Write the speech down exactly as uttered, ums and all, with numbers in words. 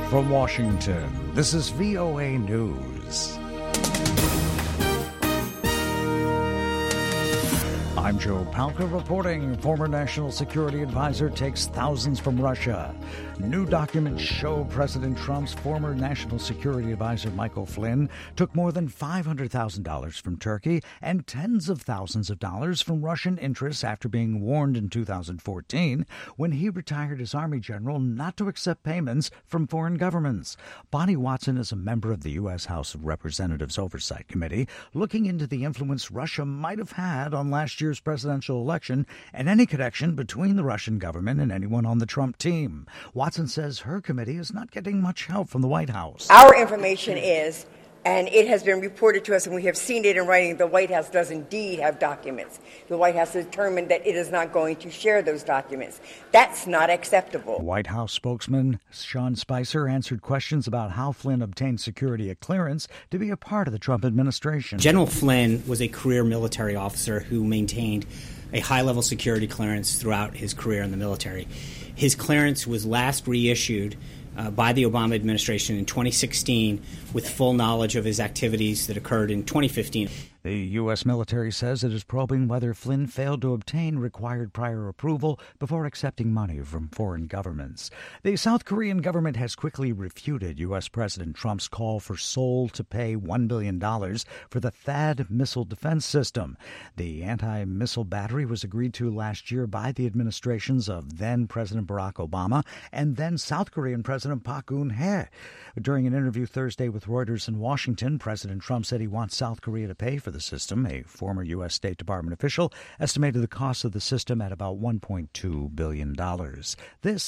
From Washington, this is V O A News. I'm Joe Palca reporting. Former National Security Advisor takes thousands from Russia. New documents show President Trump's former National Security Advisor Michael Flynn took more than five hundred thousand dollars from Turkey and tens of thousands of dollars from Russian interests after being warned in two thousand fourteen when he retired as Army General not to accept payments from foreign governments. Bonnie Watson is a member of the U S House of Representatives Oversight Committee looking into the influence Russia might have had on last year's presidential election and any connection between the Russian government and anyone on the Trump team. Watson says her committee is not getting much help from the White House. Our information is, and it has been reported to us, and we have seen it in writing, the White House does indeed have documents. The White House has determined that it is not going to share those documents. That's not acceptable. White House spokesman Sean Spicer answered questions about how Flynn obtained security clearance to be a part of the Trump administration. General Flynn was a career military officer who maintained a high-level security clearance throughout his career in the military. His clearance was last reissued Uh, by the Obama administration in twenty sixteen with full knowledge of his activities that occurred in twenty fifteen. The U S military says it is probing whether Flynn failed to obtain required prior approval before accepting money from foreign governments. The South Korean government has quickly refuted U S President Trump's call for Seoul to pay one billion dollars for the THAAD missile defense system. The anti-missile battery was agreed to last year by the administrations of then-President Barack Obama and then South Korean President Park Geun-hye. During an interview Thursday with Reuters in Washington, President Trump said he wants South Korea to pay for the system. A former U S State Department official estimated the cost of the system at about one point two billion dollars. This